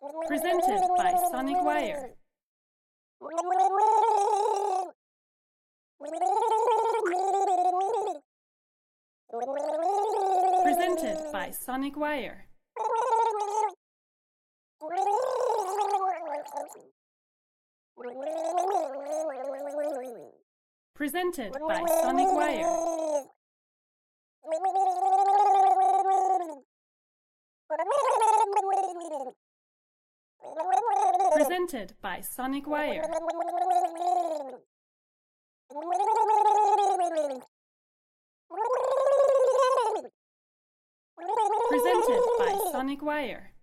Presented by Sonic Wire. Presented by Sonic Wire. Presented by Sonic Wire. Presented by Sonic Wire. Presented by Sonic Wire.